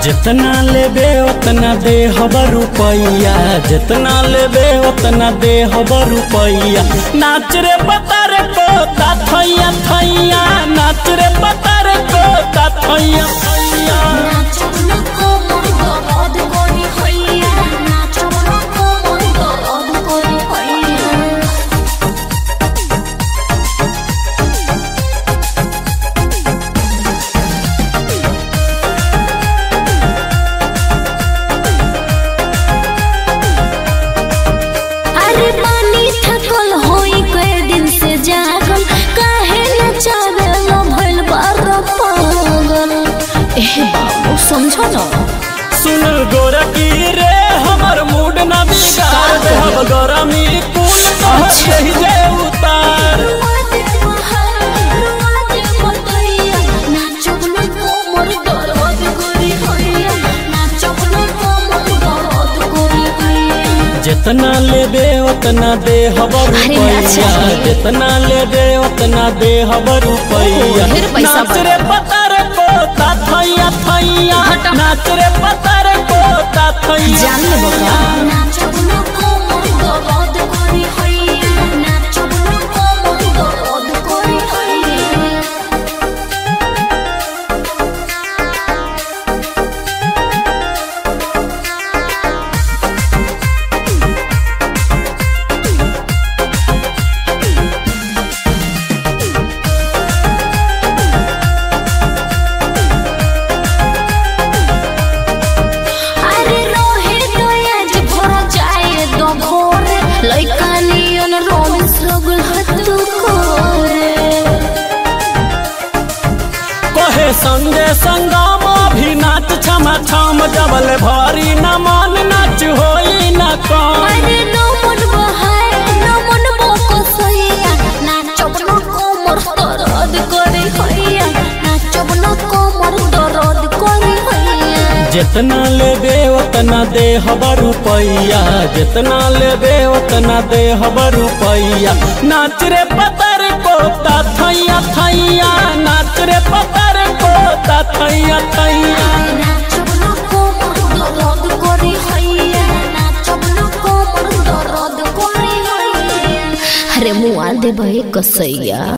जितना लेबे उतना दे हबर रुपैया, जितना लेबे उतना दे हबर रुपैया। नाच रे पतर को थैया थैया, नाच रे पतर को थैया थैया। समझो ना सुन गोरकी रे हमर मूड ना बिगाड़ दे, हम गरमी कुल कही जे उतार। जितना लेबे उतना दे हबर रुपैया, जितना लेबे उतना दे हबर रुपैया। नाच रे पतर को थैया थैया, नाच रे पतर को थैया थैया। संगे संगम भी नाच छमा छम, जबल भारी न मन नाच होई न कम। जितना लेबे उतना दे हबर रुपैया, जितना लेबे उतना दे हबर रुपैया। नाच रे पतर को थैया थैया, नाच रे पतर को थैया थैया। अरे मुआ दे भाई कसैया।